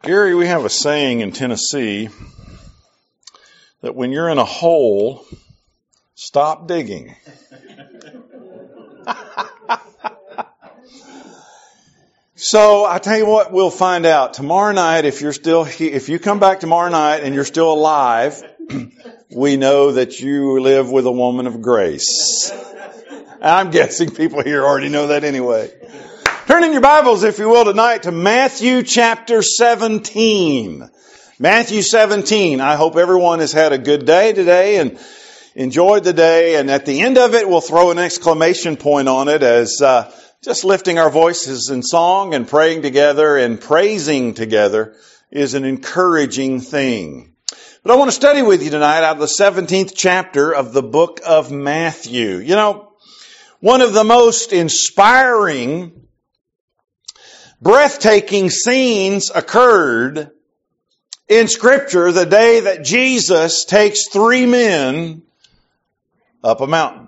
Gary, we have a saying in Tennessee that when you're in a hole, stop digging. So I tell you what, we'll find out tomorrow night. If you come back tomorrow night and you're still alive, we know that you live with a woman of grace. I'm guessing people here already know that anyway. Turn in your Bibles, if you will, tonight to Matthew chapter 17. Matthew 17. I hope everyone has had a good day today and enjoyed the day. And at the end of it, we'll throw an exclamation point on it as just lifting our voices in song and praying together and praising together is an encouraging thing. But I want to study with you tonight out of the 17th chapter of the book of Matthew. You know, one of the most inspiring, breathtaking scenes occurred in Scripture the day that Jesus takes 3 men up a mountain.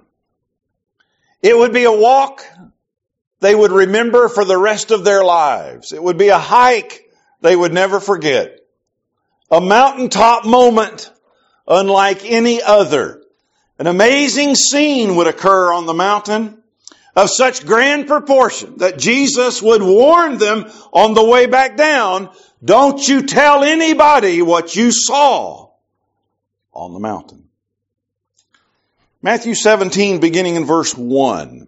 It would be a walk they would remember for the rest of their lives. It would be a hike they would never forget. A mountaintop moment unlike any other. An amazing scene would occur on the mountain of such grand proportion that Jesus would warn them on the way back down, don't you tell anybody what you saw on the mountain. Matthew 17, beginning in verse 1.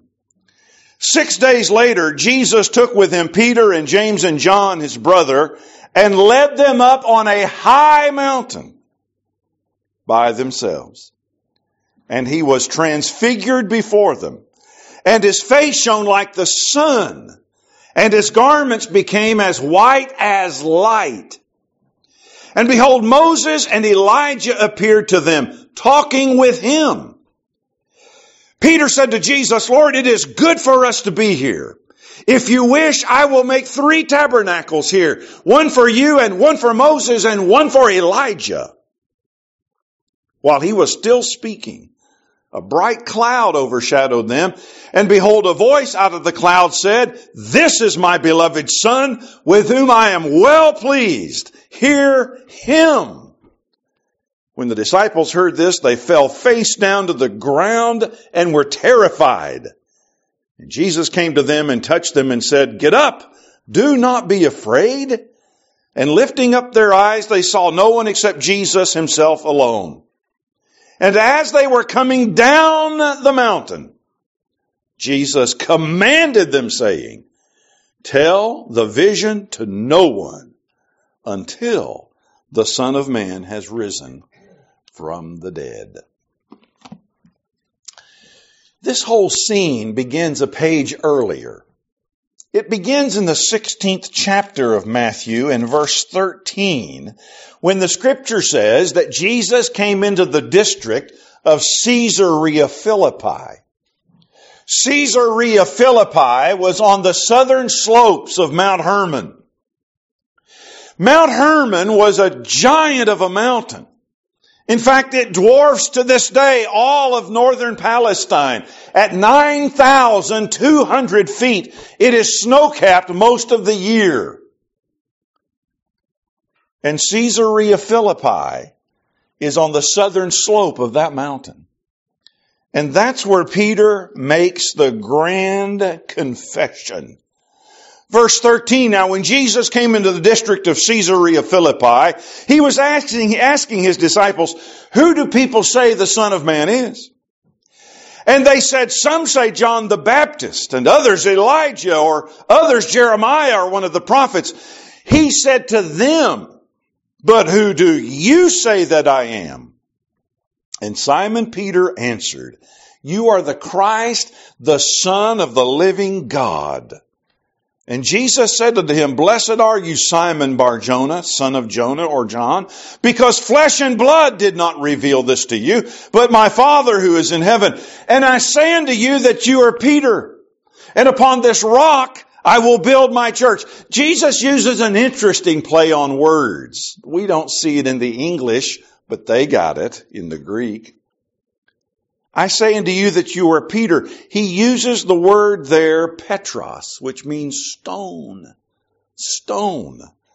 6 days later, Jesus took with him Peter and James and John, his brother, and led them up on a high mountain by themselves. And he was transfigured before them. And his face shone like the sun, and his garments became as white as light. And behold, Moses and Elijah appeared to them, talking with him. Peter said to Jesus, Lord, it is good for us to be here. If you wish, I will make 3 tabernacles here, one for you and one for Moses and one for Elijah. While he was still speaking, a bright cloud overshadowed them, and behold, a voice out of the cloud said, This is my beloved Son, with whom I am well pleased. Hear him. When the disciples heard this, they fell face down to the ground and were terrified. And Jesus came to them and touched them and said, Get up, do not be afraid. And lifting up their eyes, they saw no one except Jesus himself alone. And as they were coming down the mountain, Jesus commanded them, saying, Tell the vision to no one until the Son of Man has risen from the dead. This whole scene begins a page earlier. It begins in the 16th chapter of Matthew in verse 13, when the Scripture says that Jesus came into the district of Caesarea Philippi. Caesarea Philippi was on the southern slopes of Mount Hermon. Mount Hermon was a giant of a mountain. In fact, it dwarfs to this day all of northern Palestine. At 9,200 feet, it is snow-capped most of the year. And Caesarea Philippi is on the southern slope of that mountain. And that's where Peter makes the grand confession. Verse 13, now when Jesus came into the district of Caesarea Philippi, he was asking his disciples, Who do people say the Son of Man is? And they said, Some say John the Baptist, and others Elijah, or others Jeremiah, or one of the prophets. He said to them, But who do you say that I am? And Simon Peter answered, You are the Christ, the Son of the living God. And Jesus said unto him, Blessed are you, Simon Bar-Jonah, son of Jonah or John, because flesh and blood did not reveal this to you, but my Father who is in heaven. And I say unto you that you are Peter, and upon this rock I will build my church. Jesus uses an interesting play on words. We don't see it in the English, but they got it in the Greek. I say unto you that you are Peter. He uses the word there, Petros, which means stone. Stone.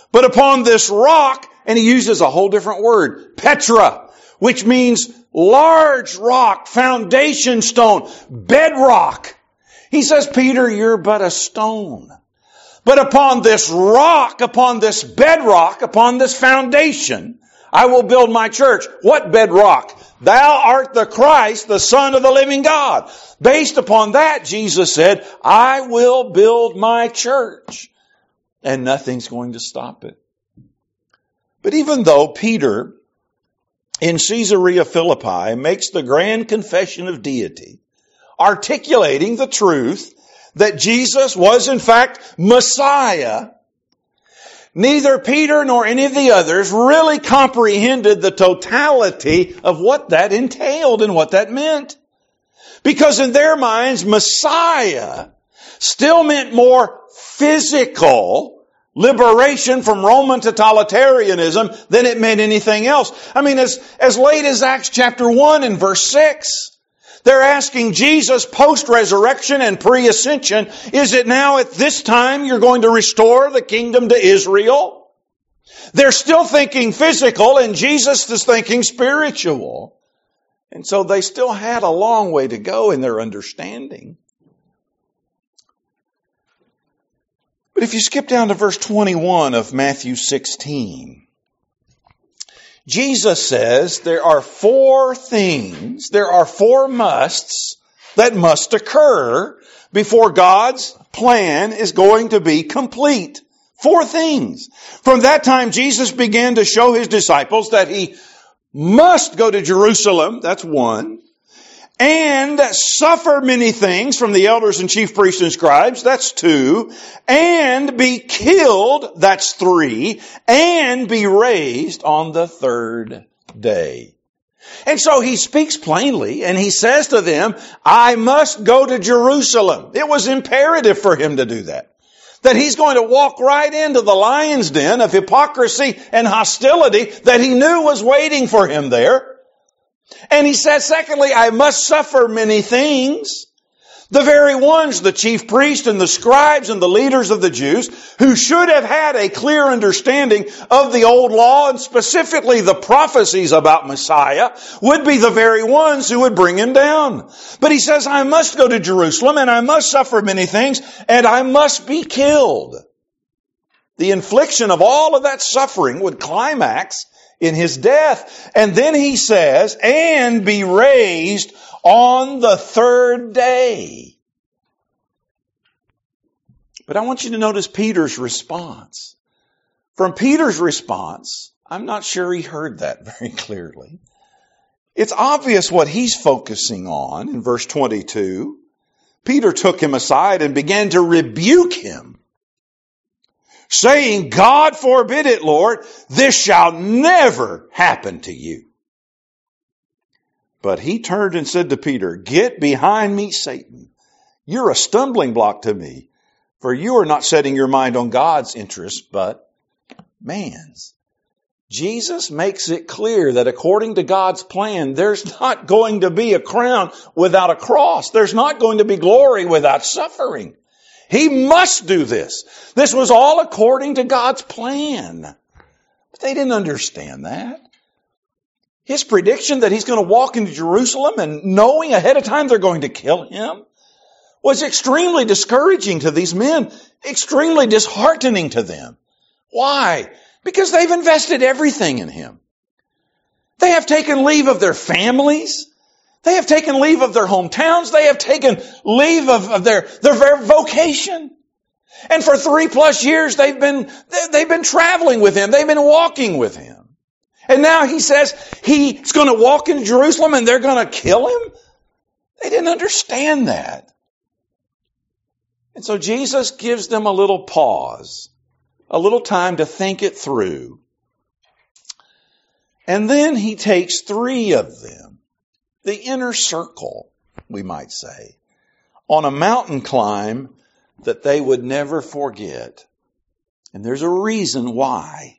But upon this rock, and he uses a whole different word, Petra, which means large rock, foundation stone, bedrock. He says, Peter, you're but a stone. But upon this rock, upon this bedrock, upon this foundation, I will build my church. What bedrock? Thou art the Christ, the Son of the living God. Based upon that, Jesus said, I will build my church. And nothing's going to stop it. But even though Peter, in Caesarea Philippi, makes the grand confession of deity, articulating the truth that Jesus was in fact Messiah, neither Peter nor any of the others really comprehended the totality of what that entailed and what that meant. Because in their minds, Messiah still meant more physical liberation from Roman totalitarianism than it meant anything else. I mean, as late as Acts chapter 1 and verse 6, they're asking Jesus post-resurrection and pre-ascension, is it now at this time you're going to restore the kingdom to Israel? They're still thinking physical and Jesus is thinking spiritual. And so they still had a long way to go in their understanding. But if you skip down to verse 21 of Matthew 16, Jesus says there are four things, there are four musts that must occur before God's plan is going to be complete. Four things. From that time, Jesus began to show his disciples that he must go to Jerusalem, that's one, and suffer many things from the elders and chief priests and scribes, that's two, and be killed, that's three, and be raised on the third day. And so he speaks plainly and he says to them, I must go to Jerusalem. It was imperative for him to do that. That he's going to walk right into the lion's den of hypocrisy and hostility that he knew was waiting for him there. And he says, secondly, I must suffer many things. The very ones, the chief priests and the scribes and the leaders of the Jews, who should have had a clear understanding of the old law and specifically the prophecies about Messiah, would be the very ones who would bring him down. But he says, I must go to Jerusalem and I must suffer many things and I must be killed. The infliction of all of that suffering would climax in his death. And then he says, and be raised on the third day. But I want you to notice Peter's response. From Peter's response, I'm not sure he heard that very clearly. It's obvious what he's focusing on in verse 22. Peter took him aside and began to rebuke him, saying, God forbid it, Lord, this shall never happen to you. But he turned and said to Peter, get behind me, Satan. You're a stumbling block to me, for you are not setting your mind on God's interests, but man's. Jesus makes it clear that according to God's plan, there's not going to be a crown without a cross. There's not going to be glory without suffering. He must do this. This was all according to God's plan. But they didn't understand that. His prediction that he's going to walk into Jerusalem and knowing ahead of time they're going to kill him was extremely discouraging to these men, extremely disheartening to them. Why? Because they've invested everything in him. They have taken leave of their families. They have taken leave of their hometowns. They have taken leave of their vocation. And for 3+ years, they've been traveling with him. They've been walking with him. And now he says he's going to walk into Jerusalem and they're going to kill him? They didn't understand that. And so Jesus gives them a little pause, a little time to think it through. And then he takes 3 of them, the inner circle, we might say, on a mountain climb that they would never forget. And there's a reason why.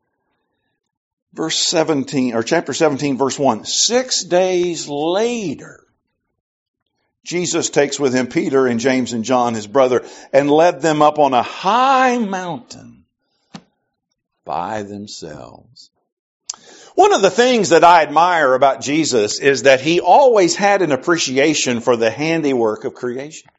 Verse 17, or chapter 17, verse 1. 6 days later, Jesus takes with him Peter and James and John, his brother, and led them up on a high mountain. by themselves. One of the things that I admire about Jesus is that he always had an appreciation for the handiwork of creation.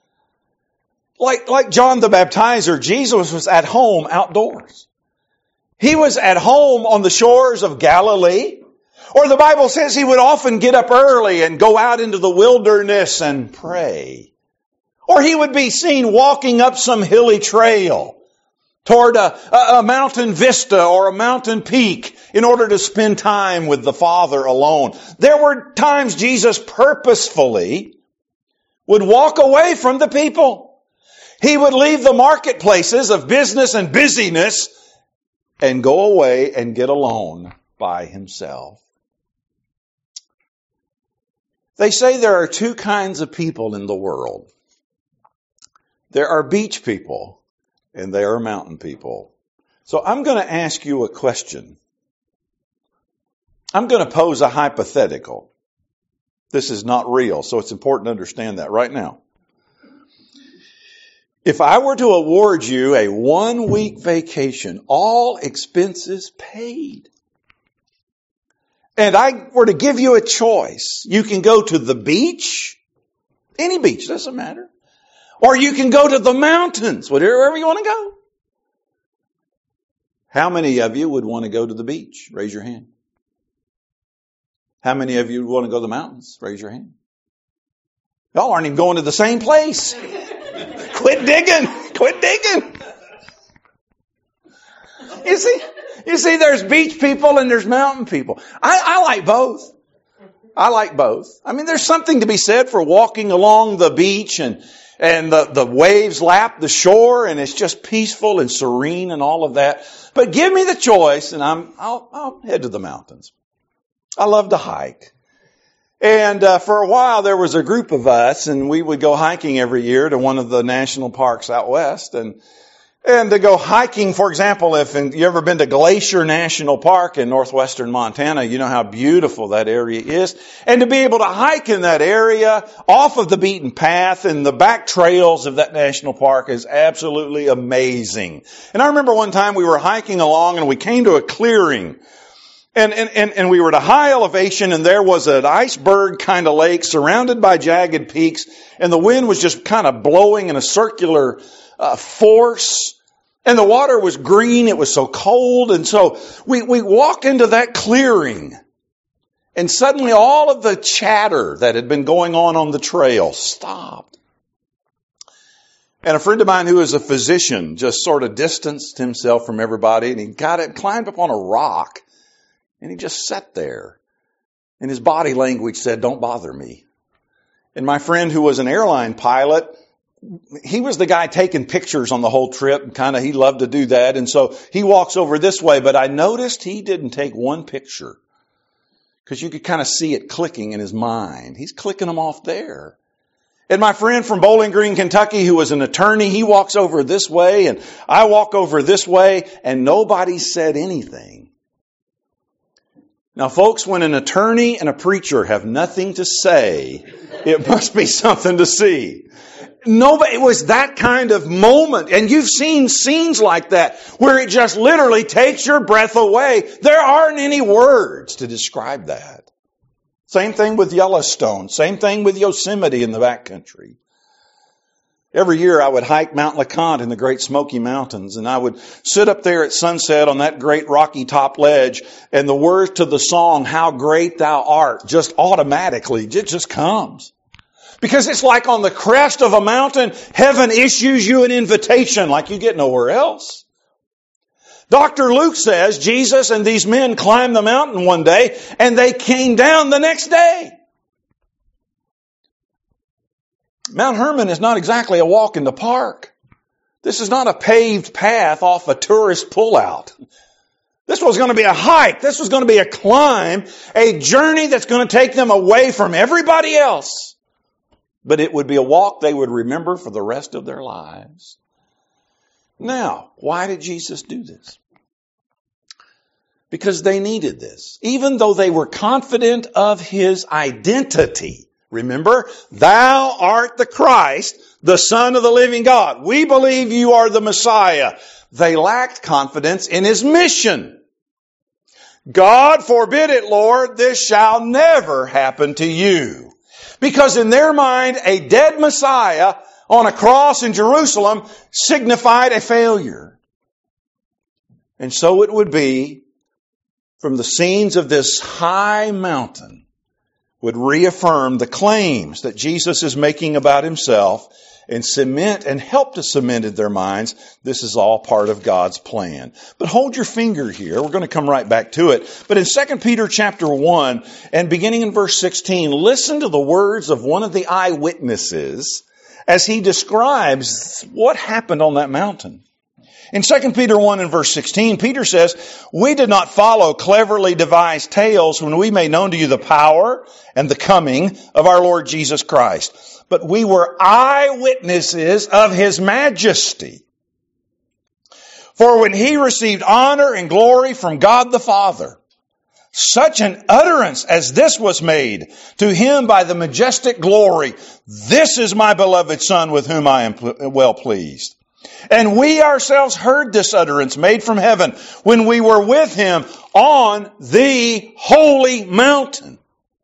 Like John the Baptizer, Jesus was at home outdoors. He was at home on the shores of Galilee. Or the Bible says he would often get up early and go out into the wilderness and pray. Or he would be seen walking up some hilly trail toward a mountain vista or a mountain peak in order to spend time with the Father alone. There were times Jesus purposefully would walk away from the people. He would leave the marketplaces of business and busyness and go away and get alone by himself. They say there are two kinds of people in the world. There are beach people and there are mountain people. So I'm going to ask you a question. I'm going to pose a hypothetical. This is not real, so it's important to understand that right now. If I were to award you a 1-week vacation, all expenses paid, and I were to give you a choice, you can go to the beach, any beach, doesn't matter, or you can go to the mountains, wherever you want to go. How many of you would want to go to the beach? Raise your hand. How many of you would want to go to the mountains? Raise your hand. Y'all aren't even going to the same place. Quit digging. Quit digging. You see, there's beach people and there's mountain people. I like both. I like both. I mean, there's something to be said for walking along the beach and the waves lap the shore and it's just peaceful and serene and all of that. But give me the choice and I'll head to the mountains. I love to hike. And for a while there was a group of us and we would go hiking every year to one of the national parks out west. And to go hiking, for example, if you ever been to Glacier National Park in northwestern Montana, you know how beautiful that area is. And to be able to hike in that area off of the beaten path and the back trails of that national park is absolutely amazing. And I remember one time we were hiking along and we came to a clearing. And we were at a high elevation and there was an iceberg kind of lake surrounded by jagged peaks and the wind was just kind of blowing in a circular force. And the water was green. It was so cold. And so we walk into that clearing and suddenly all of the chatter that had been going on the trail stopped. And a friend of mine who is a physician just sort of distanced himself from everybody and he climbed up on a rock. And he just sat there. And his body language said, "Don't bother me." And my friend who was an airline pilot, he was the guy taking pictures on the whole trip. He loved to do that. And so he walks over this way. But I noticed he didn't take one picture. Because you could kind of see it clicking in his mind. He's clicking them off there. And my friend from Bowling Green, Kentucky, who was an attorney, he walks over this way. And I walk over this way. And nobody said anything. Now, folks, when an attorney and a preacher have nothing to say, it must be something to see. It was that kind of moment. And you've seen scenes like that where it just literally takes your breath away. There aren't any words to describe that. Same thing with Yellowstone. Same thing with Yosemite in the backcountry. Every year I would hike Mount LeConte in the Great Smoky Mountains, and I would sit up there at sunset on that great rocky top ledge, and the words to the song, "How Great Thou Art," just automatically, it just comes. Because it's like on the crest of a mountain, heaven issues you an invitation like you get nowhere else. Dr. Luke says Jesus and these men climbed the mountain one day, and they came down the next day. Mount Hermon is not exactly a walk in the park. This is not a paved path off a tourist pullout. This was going to be a hike. This was going to be a climb, a journey that's going to take them away from everybody else. But it would be a walk they would remember for the rest of their lives. Now, why did Jesus do this? Because they needed this. Even though they were confident of His identity. Remember, "Thou art the Christ, the Son of the living God." We believe you are the Messiah. they lacked confidence in His mission. God forbid it, Lord, this shall never happen to you. Because in their mind, a dead Messiah on a cross in Jerusalem signified a failure. And so it would be from the scenes of this high mountain would reaffirm the claims that Jesus is making about Himself and cement and help to cement in their minds this is all part of God's plan. But hold your finger here. We're going to come right back to it. But in 2 Peter chapter 1 and beginning in verse 16, listen to the words of one of the eyewitnesses as he describes what happened on that mountain. In 2 Peter 1 and verse 16, Peter says, "We did not follow cleverly devised tales when we made known to you the power and the coming of our Lord Jesus Christ. But we were eyewitnesses of His majesty. For when He received honor and glory from God the Father, such an utterance as this was made to Him by the majestic glory, 'This is my beloved Son with whom I am well pleased.' And we ourselves heard this utterance made from heaven when we were with Him on the holy mountain."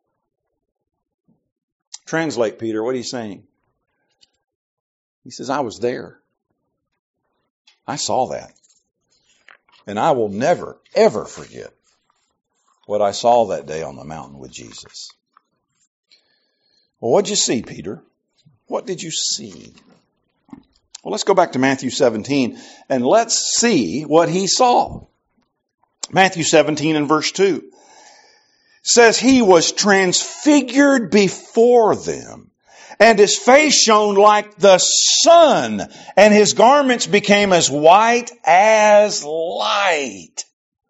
Translate, Peter, what are you saying? He says, I was there. I saw that. And I will never, ever forget what I saw that day on the mountain with Jesus. Well, what'd you see, Peter? What did you see? Well, let's go back to Matthew 17 and let's see what he saw. Matthew 17 and verse 2 says, "He was transfigured before them, and His face shone like the sun, and His garments became as white as light."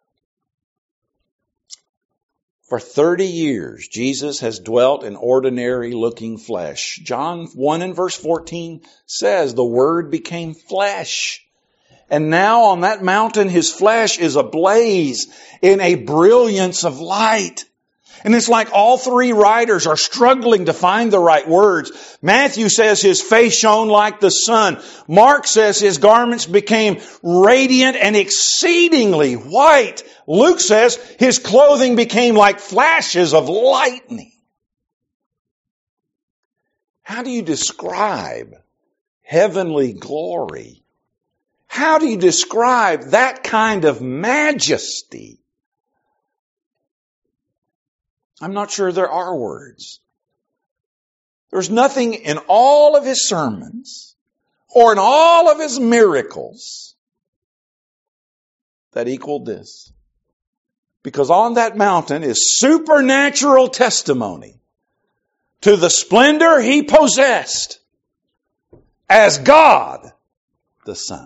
For 30 years, Jesus has dwelt in ordinary-looking flesh. John 1 and verse 14 says, the Word became flesh. And now on that mountain, His flesh is ablaze in a brilliance of light. And it's like all three writers are struggling to find the right words. Matthew says His face shone like the sun. Mark says His garments became radiant and exceedingly white. Luke says His clothing became like flashes of lightning. How do you describe heavenly glory? How do you describe that kind of majesty? I'm not sure there are words. There's nothing in all of His sermons or in all of His miracles that equaled this. Because on that mountain is supernatural testimony to the splendor He possessed as God the Son.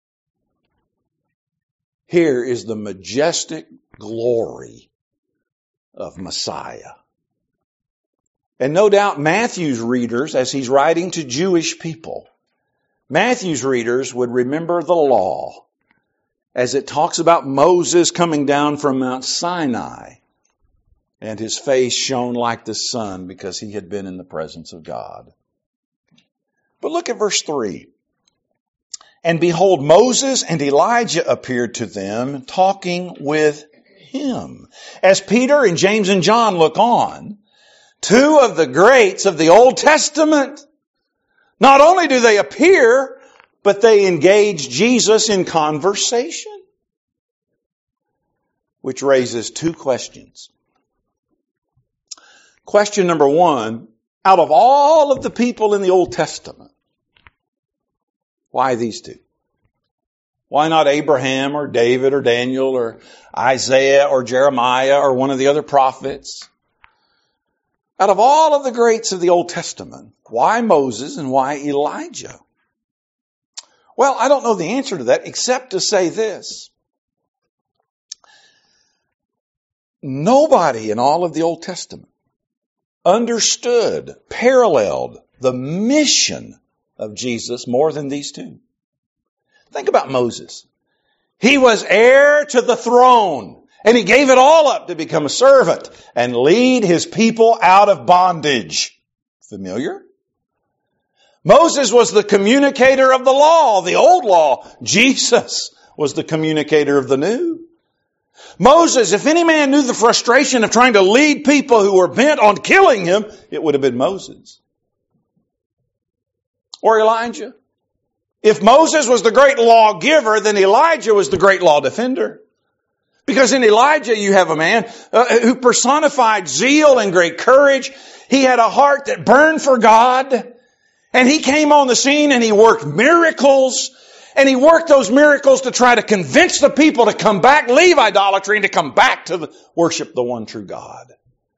Here is the majestic glory of Messiah. And no doubt Matthew's readers, as he's writing to Jewish people, Matthew's readers would remember the law as it talks about Moses coming down from Mount Sinai and his face shone like the sun because he had been in the presence of God. But look at verse 3. "And behold, Moses and Elijah appeared to them, talking with Him." As Peter and James and John look on, two of the greats of the Old Testament, not only do they appear, but they engage Jesus in conversation. Which raises two questions. Question number one, out of all of the people in the Old Testament, why these two? Why not Abraham or David or Daniel or Isaiah or Jeremiah or one of the other prophets? Out of all of the greats of the Old Testament, why Moses and why Elijah? Well, I don't know the answer to that except to say this. Nobody in all of the Old Testament understood, paralleled the mission of Jesus more than these two. Think about Moses. He was heir to the throne, and he gave it all up to become a servant and lead his people out of bondage. Familiar? Moses was the communicator of the law, the old law. Jesus was the communicator of the new. Moses, if any man knew the frustration of trying to lead people who were bent on killing him, it would have been Moses. Or Elijah. If Moses was the great lawgiver, then Elijah was the great law defender. Because in Elijah you have a man who personified zeal and great courage. He had a heart that burned for God. And he came on the scene and he worked miracles. And he worked those miracles to try to convince the people to come back, leave idolatry, and to come back to worship the one true God.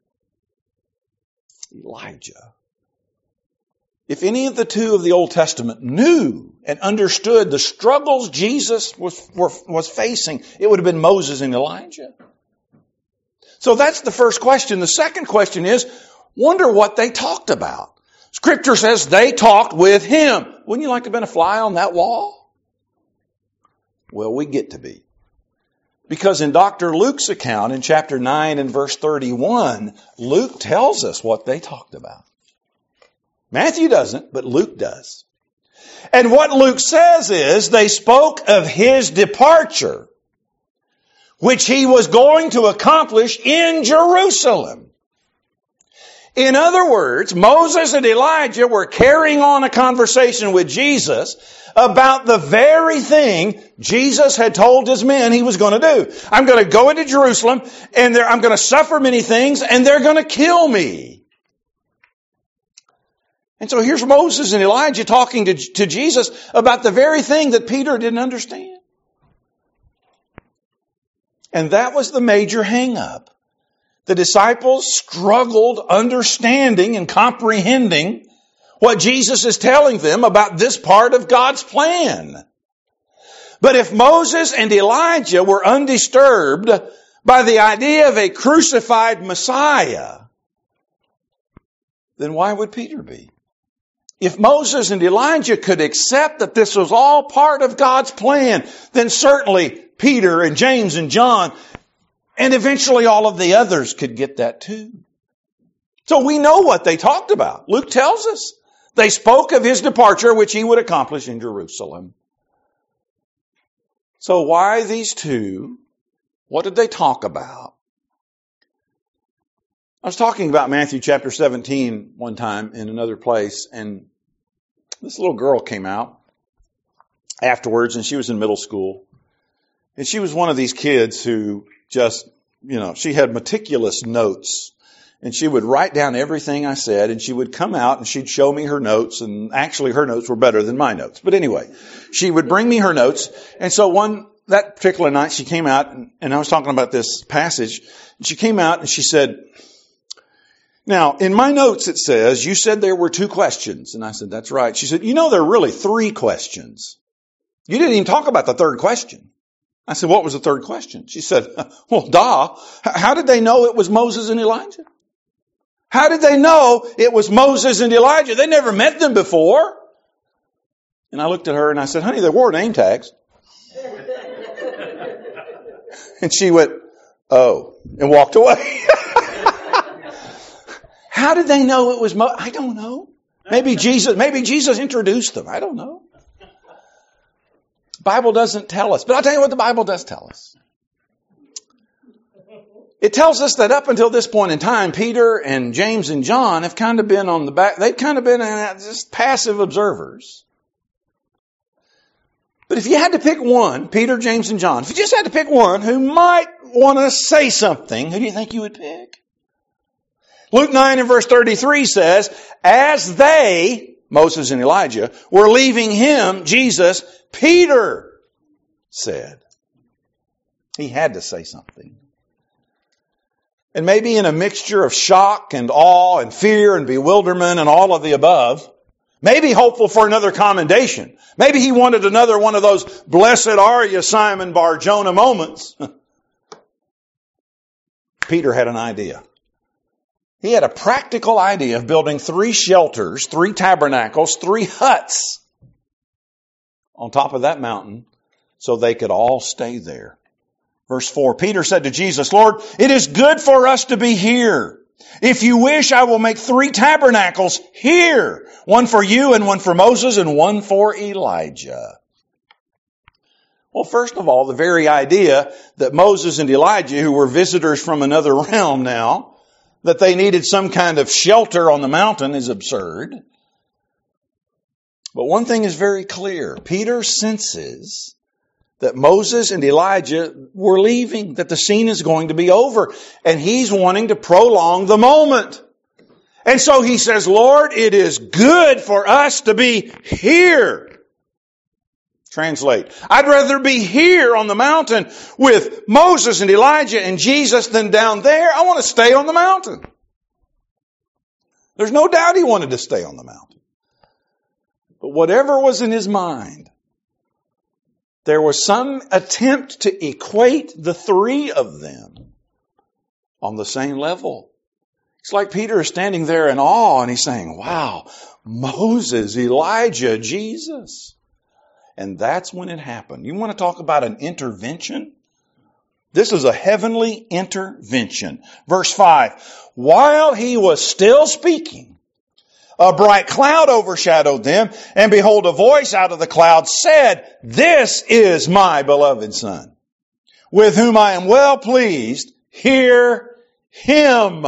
Elijah. If any of the two of the Old Testament knew and understood the struggles Jesus was facing, it would have been Moses and Elijah. So that's the first question. The second question is, wonder what they talked about. Scripture says they talked with him. Wouldn't you like to have been a fly on that wall? Well, we get to be. Because in Dr. Luke's account in chapter 9 and verse 31, Luke tells us what they talked about. Matthew doesn't, but Luke does. And what Luke says is they spoke of his departure, which he was going to accomplish in Jerusalem. In other words, Moses and Elijah were carrying on a conversation with Jesus about the very thing Jesus had told his men he was going to do. I'm going to go into Jerusalem and I'm going to suffer many things and they're going to kill me. And so here's Moses and Elijah talking to Jesus about the very thing that Peter didn't understand. And that was the major hang-up. The disciples struggled understanding and comprehending what Jesus is telling them about this part of God's plan. But if Moses and Elijah were undisturbed by the idea of a crucified Messiah, then why would Peter be? If Moses and Elijah could accept that this was all part of God's plan, then certainly Peter and James and John and eventually all of the others could get that too. So we know what they talked about. Luke tells us. They spoke of his departure, which he would accomplish in Jerusalem. So why these two? What did they talk about? I was talking about Matthew chapter 17 one time in another place, and this little girl came out afterwards, and she was in middle school. And she was one of these kids who just, she had meticulous notes. And she would write down everything I said, and she would come out and she'd show me her notes, and actually her notes were better than my notes. But anyway, she would bring me her notes. And so that particular night she came out, and I was talking about this passage, and she came out and she said, now, in my notes it says, you said there were 2 questions. And I said, that's right. She said, there are really 3 questions. You didn't even talk about the third question. I said, what was the third question? She said, well, how did they know it was Moses and Elijah? How did they know it was Moses and Elijah? They never met them before. And I looked at her and I said, honey, they wore name tags. And she went, oh, and walked away. How did they know it was Moses? I don't know. Maybe Jesus introduced them. I don't know. The Bible doesn't tell us. But I'll tell you what the Bible does tell us. It tells us that up until this point in time, Peter and James and John have kind of been on the back. They've kind of been just passive observers. But if you had to pick one, Peter, James, and John, if you just had to pick one who might want to say something, who do you think you would pick? Luke 9 and verse 33 says, as they, Moses and Elijah, were leaving him, Jesus, Peter said. He had to say something. And maybe in a mixture of shock and awe and fear and bewilderment and all of the above, maybe hopeful for another commendation. Maybe he wanted another one of those blessed are you, Simon Bar-Jonah moments. Peter had an idea. He had a practical idea of building 3 shelters, 3 tabernacles, 3 huts on top of that mountain so they could all stay there. Verse 4, Peter said to Jesus, Lord, it is good for us to be here. If you wish, I will make 3 tabernacles here. One for you and one for Moses and one for Elijah. Well, first of all, the very idea that Moses and Elijah, who were visitors from another realm now, that they needed some kind of shelter on the mountain is absurd. But one thing is very clear. Peter senses that Moses and Elijah were leaving, that the scene is going to be over, and he's wanting to prolong the moment. And so he says, Lord, it is good for us to be here. Translate, I'd rather be here on the mountain with Moses and Elijah and Jesus than down there. I want to stay on the mountain. There's no doubt he wanted to stay on the mountain. But whatever was in his mind, there was some attempt to equate the three of them on the same level. It's like Peter is standing there in awe and he's saying, wow, Moses, Elijah, Jesus. And that's when it happened. You want to talk about an intervention? This is a heavenly intervention. Verse 5, while he was still speaking, a bright cloud overshadowed them, and behold, a voice out of the cloud said, this is my beloved Son, with whom I am well pleased. Hear him.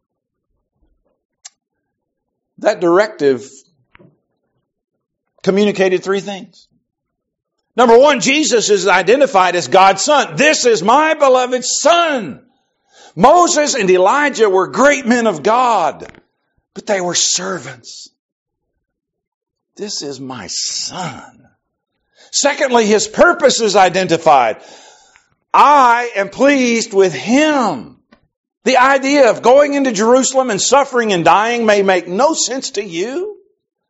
That directive communicated three things. Number one, Jesus is identified as God's Son. This is my beloved Son. Moses and Elijah were great men of God, but they were servants. This is my Son. Secondly, his purpose is identified. I am pleased with him. The idea of going into Jerusalem and suffering and dying may make no sense to you,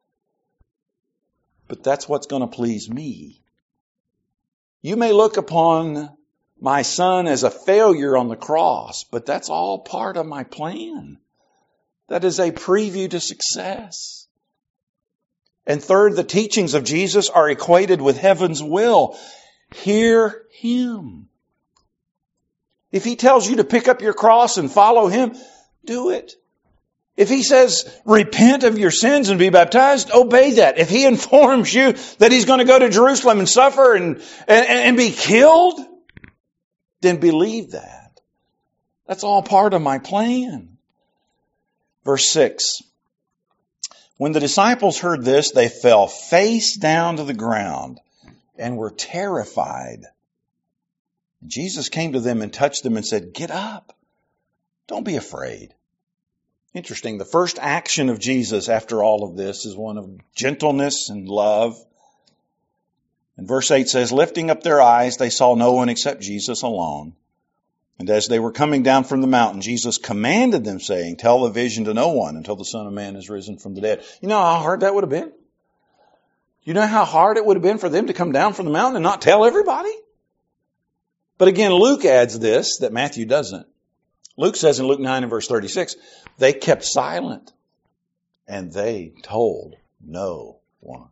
but that's what's going to please me. You may look upon my Son as a failure on the cross, but that's all part of my plan. That is a preview to success. And third, the teachings of Jesus are equated with heaven's will. Hear him. If he tells you to pick up your cross and follow him, do it. If he says, repent of your sins and be baptized, obey that. If he informs you that he's going to go to Jerusalem and suffer and be killed, then believe that. That's all part of my plan. Verse 6. When the disciples heard this, they fell face down to the ground and were terrified. Jesus came to them and touched them and said, get up. Don't be afraid. Interesting. The first action of Jesus after all of this is one of gentleness and love. And verse 8 says, lifting up their eyes, they saw no one except Jesus alone. And as they were coming down from the mountain, Jesus commanded them, saying, tell the vision to no one until the Son of Man is risen from the dead. You know how hard that would have been? You know how hard it would have been for them to come down from the mountain and not tell everybody? But again, Luke adds this that Matthew doesn't. Luke says in Luke 9 and verse 36, they kept silent and they told no one.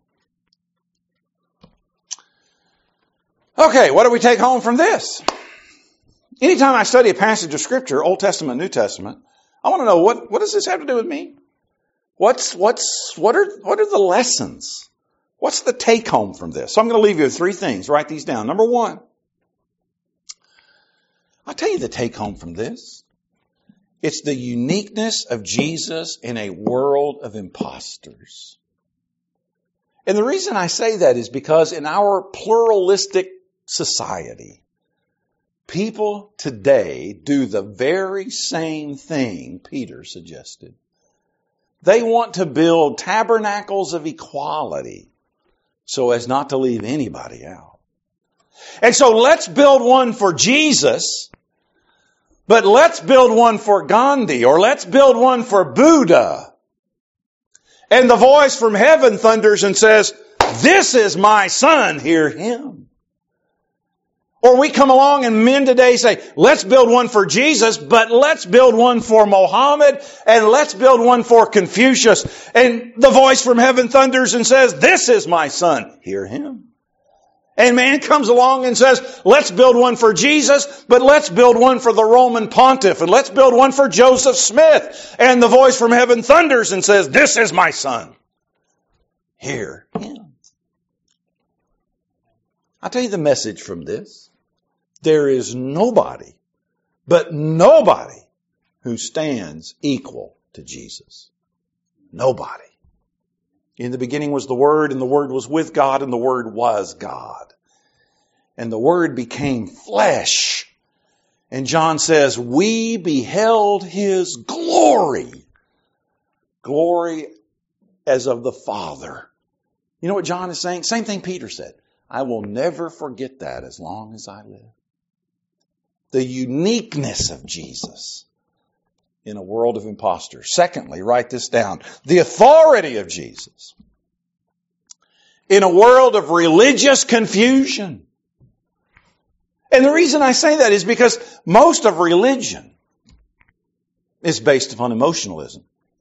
Okay, what do we take home from this? Anytime I study a passage of Scripture, Old Testament, New Testament, I want to know what does this have to do with me? What are the lessons? What's the take home from this? So I'm going to leave you with three things. Write these down. Number one, I'll tell you the take home from this. It's the uniqueness of Jesus in a world of imposters. And the reason I say that is because in our pluralistic society, people today do the very same thing Peter suggested. They want to build tabernacles of equality so as not to leave anybody out. And so let's build one for Jesus, but let's build one for Gandhi, or let's build one for Buddha. And the voice from heaven thunders and says, this is my Son, hear him. Or we come along and men today say, let's build one for Jesus, but let's build one for Mohammed, and let's build one for Confucius. And the voice from heaven thunders and says, this is my Son, hear him. And man comes along and says, let's build one for Jesus, but let's build one for the Roman pontiff, and let's build one for Joseph Smith. And the voice from heaven thunders and says, this is my Son, hear him. I'll tell you the message from this. There is nobody, but nobody, who stands equal to Jesus. Nobody. In the beginning was the Word, and the Word was with God, and the Word was God. And the Word became flesh. And John says, we beheld His glory. Glory as of the Father. You know what John is saying? Same thing Peter said. I will never forget that as long as I live. The uniqueness of Jesus in a world of imposters. Secondly, write this down. The authority of Jesus in a world of religious confusion. And the reason I say that is because most of religion is based upon emotionalism.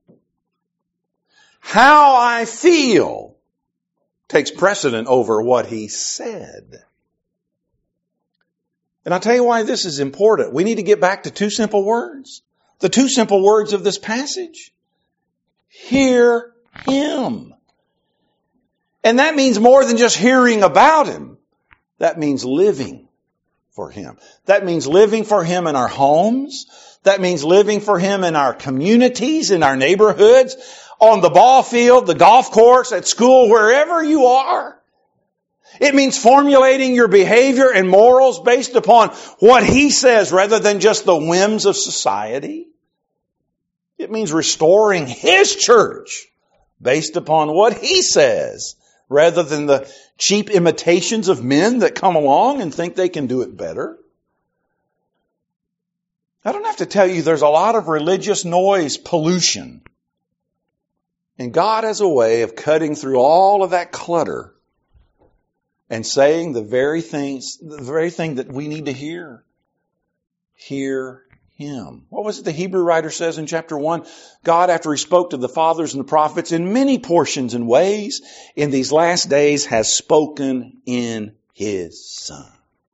How I feel takes precedent over what He said. And I'll tell you why this is important. We need to get back to two simple words. The two simple words of this passage. Hear Him. And that means more than just hearing about Him. That means living for Him. That means living for Him in our homes. That means living for Him in our communities, in our neighborhoods, on the ball field, the golf course, at school, wherever you are. It means formulating your behavior and morals based upon what He says rather than just the whims of society. It means restoring His church based upon what He says rather than the cheap imitations of men that come along and think they can do it better. I don't have to tell you there's a lot of religious noise pollution. And God has a way of cutting through all of that clutter and saying the very thing that we need to hear. Hear Him. What was it the Hebrew writer says in chapter 1? God, after He spoke to the fathers and the prophets in many portions and ways, in these last days has spoken in His Son.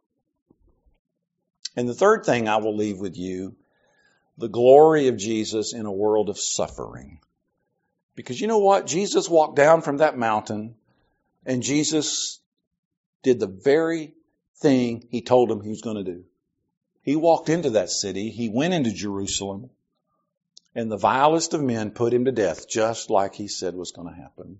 And the third thing I will leave with you, the glory of Jesus in a world of suffering. Because you know what? Jesus walked down from that mountain and Jesus did the very thing He told him He was going to do. He walked into that city. He went into Jerusalem. And the vilest of men put Him to death, just like He said was going to happen.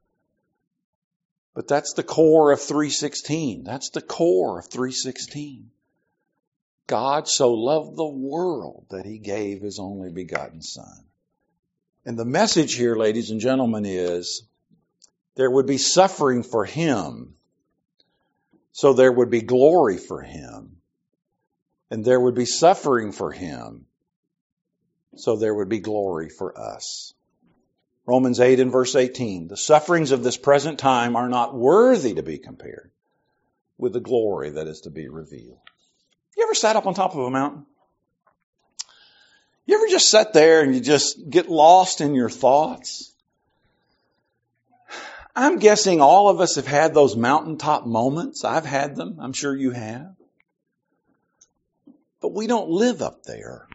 But that's the core of 3:16. That's the core of 3:16. God so loved the world that He gave His only begotten Son. And the message here, ladies and gentlemen, is there would be suffering for Him. So there would be glory for Him. And there would be suffering for Him. So there would be glory for us. Romans 8 and verse 18. The sufferings of this present time are not worthy to be compared with the glory that is to be revealed. You ever sat up on top of a mountain? You ever just sat there and you just get lost in your thoughts? I'm guessing all of us have had those mountaintop moments. I've had them. I'm sure you have. But we don't live up there.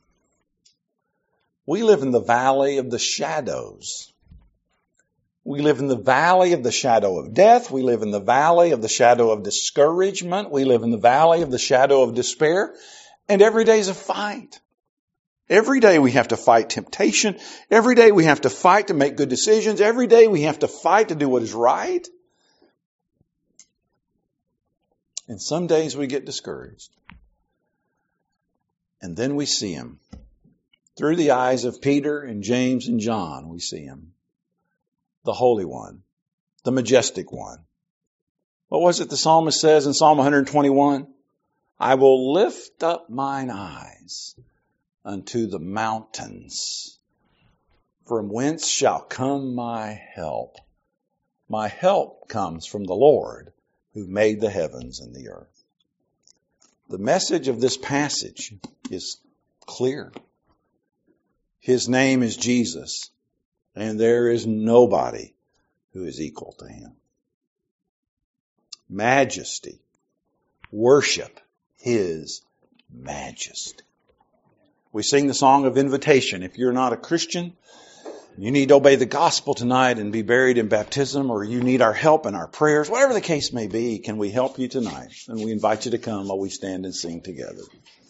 We live in the valley of the shadows. We live in the valley of the shadow of death. We live in the valley of the shadow of discouragement. We live in the valley of the shadow of despair. And every day is a fight. Every day we have to fight temptation. Every day we have to fight to make good decisions. Every day we have to fight to do what is right. And some days we get discouraged. And then we see Him. Through the eyes of Peter and James and John, we see Him. The Holy One. The Majestic One. What was it the psalmist says in Psalm 121? I will lift up mine eyes unto the mountains. From whence shall come my help? My help comes from the Lord who made the heavens and the earth. The message of this passage is clear. His name is Jesus, and there is nobody who is equal to Him. Majesty. Worship His majesty. We sing the song of invitation. If you're not a Christian, You need to obey the gospel tonight and be buried in baptism, or you need our help and our prayers, whatever the case may be, can we help you tonight? And we invite you to come while we stand and sing together.